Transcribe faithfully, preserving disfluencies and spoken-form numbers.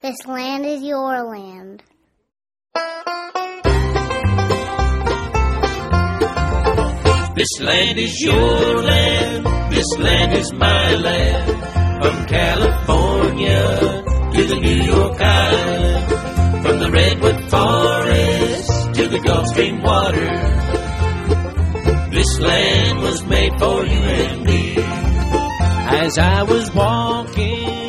This land is your land. This land is your land, this land is my land. From California to the New York Island, from the Redwood Forest to the Gulf Stream water, this land was made for you and me. As I was walking